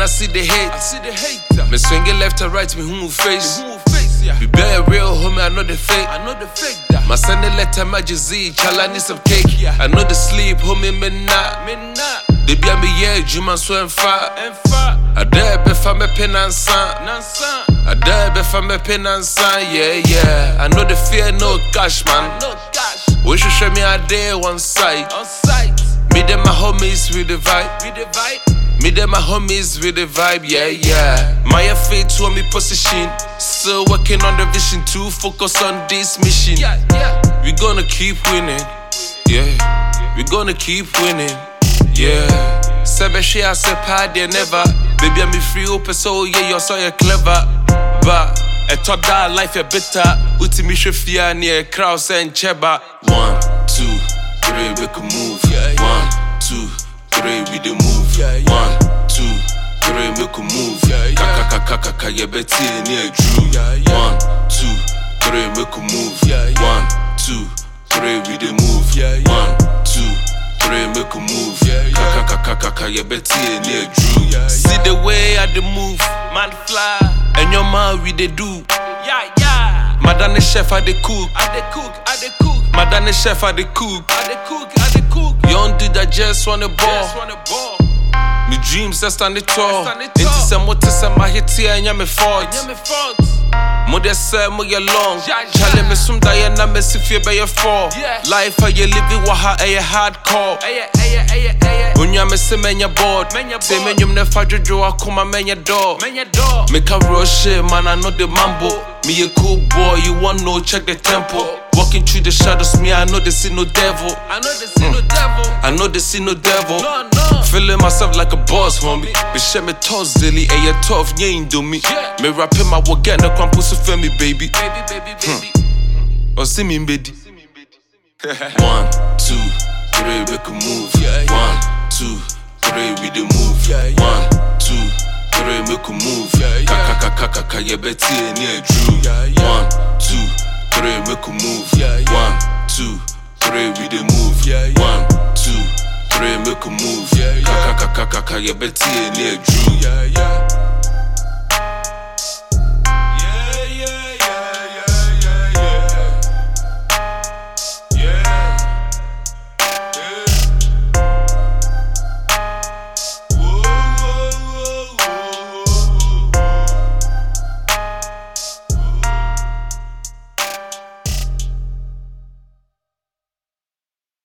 I see the hate. Me swinging left and right, me who face. We be a real homie, I know the fake. My Sunday letter, my Jay-Z, chala need some cake. I know the sleep, homie, me not. They be a me yeah, Juma so and far. I dare be for me pen and son. I dare be for me pen and son, yeah. I know the fear, no cash, man. We should show me a day one side. Me them my homies with the vibe. Me them my homies with the vibe, yeah. My fate to me position. Still working on the vision to focus on this mission. We gonna keep winning, yeah. We gonna keep winning, yeah. Sebeshi I said party never. Baby I'm free open so yeah you're so you're clever. But I thought that life a bitter. Uti me shifia near crowds and cheba. 1, 2, 3 we can move. 1, 2, 3 we the move. 1, 2, 3 we can move. Kaka ya beti near Drew. 1, 2, 3 we can move. 1, 2, 3 we the move. 1, 2, 3 we can move. Kaka ya beti near Drew. See the way I the move, man fly. And your man we they do. Madame chef I the cook. Madame chef I the cook. You don't do that just wanna ball. My dreams just stand the tall. Into some motor some my hit here and me fault. Mother say mo ya long. Challenge me some day and I miss if you by your fall. Life how you live it waha a hardcore. When you miss me your board. Say me you never jojo I come and your door. Make a real shit man I know the mambo. Me a cool boy you want no check the tempo. Walking through the shadows, me, I know they see no devil. I know they see no devil. Feeling myself like a boss, homie. Me share me toes daily, and you're tough, you ain't do me. Me rapping my work, get no pussy for me, baby. Oh, see me, baby. 1, 2, 3, we can move. 1, 2, 3, we the move. 1, 2, 3, we can move. Kaka, ya beti near Drew. 1, 2, 3 we can move. 1, 2, 3 we the move. 1, 2, 3 we can move. Kaka ya beti near Drew.